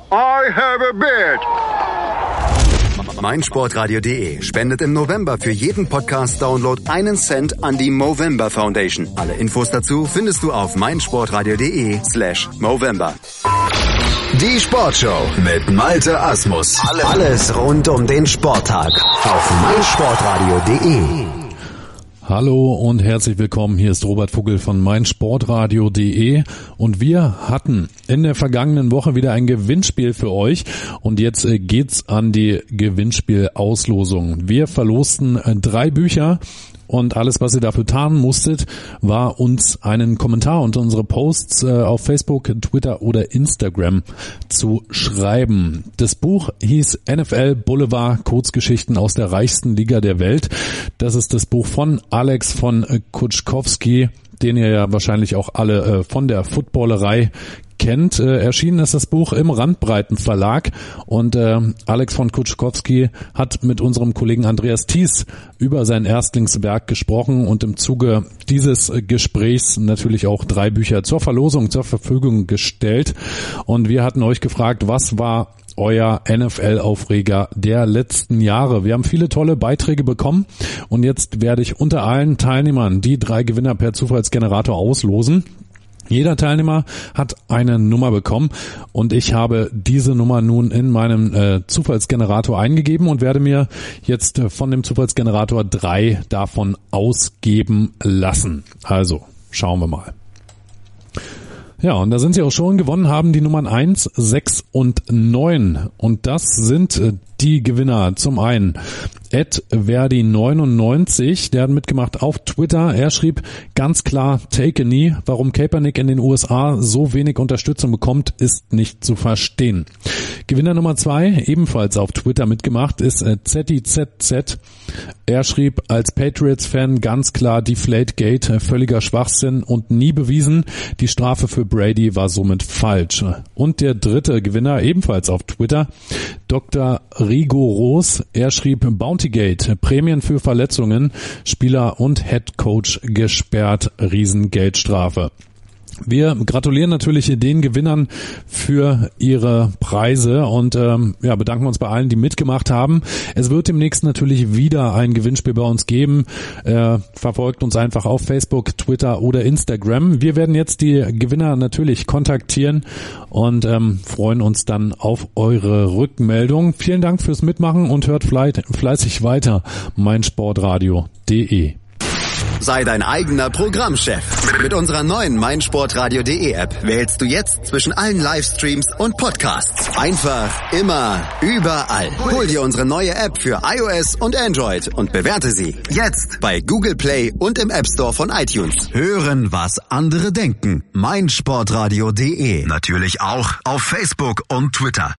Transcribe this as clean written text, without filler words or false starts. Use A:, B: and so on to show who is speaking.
A: I have a beard.
B: meinsportradio.de spendet im November für jeden Podcast-Download 1 Cent an die Movember Foundation. Alle Infos dazu findest du auf meinsportradio.de/Movember. Die Sportshow mit Malte Asmus. Alles rund um den Sporttag auf meinsportradio.de.
C: Hallo und herzlich willkommen, hier ist Robert Vogel von meinsportradio.de und wir hatten in der vergangenen Woche wieder ein Gewinnspiel für euch und jetzt geht's an die Gewinnspielauslosung. Wir verlosten 3 Bücher. Und alles, was ihr dafür tarnen musstet, war uns einen Kommentar unter unsere Posts auf Facebook, Twitter oder Instagram zu schreiben. Das Buch hieß NFL Boulevard, Kurzgeschichten aus der reichsten Liga der Welt. Das ist das Buch von Alex von Kutschkowski, den ihr ja wahrscheinlich auch alle von der Footballerei kennt. Erschienen ist das Buch im Randbreiten Verlag und Alex von Kutschkowski hat mit unserem Kollegen Andreas Thies über sein Erstlingswerk gesprochen und im Zuge dieses Gesprächs natürlich auch 3 Bücher zur Verlosung zur Verfügung gestellt. Und wir hatten euch gefragt, was war euer NFL-Aufreger der letzten Jahre? Wir haben viele tolle Beiträge bekommen und jetzt werde ich unter allen Teilnehmern die 3 Gewinner per Zufallsgenerator auslosen. Jeder Teilnehmer hat eine Nummer bekommen und ich habe diese Nummer nun in meinem Zufallsgenerator eingegeben und werde mir jetzt von dem Zufallsgenerator 3 davon ausgeben lassen. Also, schauen wir mal. Ja, und da sind sie auch schon. Gewonnen haben die Nummern 1, 6 und 9. Und das sind die Gewinner. Zum einen @verdi99, der hat mitgemacht auf Twitter. Er schrieb ganz klar, take a knee. Warum Kaepernick in den USA so wenig Unterstützung bekommt, ist nicht zu verstehen. Gewinner Nummer 2, ebenfalls auf Twitter mitgemacht, ist ZIZZ. Er schrieb, als Patriots-Fan ganz klar Deflategate, völliger Schwachsinn und nie bewiesen. Die Strafe für Brady war somit falsch. Und der dritte Gewinner, ebenfalls auf Twitter, Dr. Rigoros. Er schrieb Bountygate, Prämien für Verletzungen, Spieler und Headcoach gesperrt, Riesengeldstrafe. Wir gratulieren natürlich den Gewinnern für ihre Preise und bedanken uns bei allen, die mitgemacht haben. Es wird demnächst natürlich wieder ein Gewinnspiel bei uns geben. Verfolgt uns einfach auf Facebook, Twitter oder Instagram. Wir werden jetzt die Gewinner natürlich kontaktieren und freuen uns dann auf eure Rückmeldung. Vielen Dank fürs Mitmachen und hört fleißig weiter meinsportradio.de.
B: Sei dein eigener Programmchef. Mit unserer neuen meinsportradio.de App wählst du jetzt zwischen allen Livestreams und Podcasts. Einfach, immer, überall. Hol dir unsere neue App für iOS und Android und bewerte sie jetzt bei Google Play und im App Store von iTunes. Hören, was andere denken. meinsportradio.de. Natürlich auch auf Facebook und Twitter.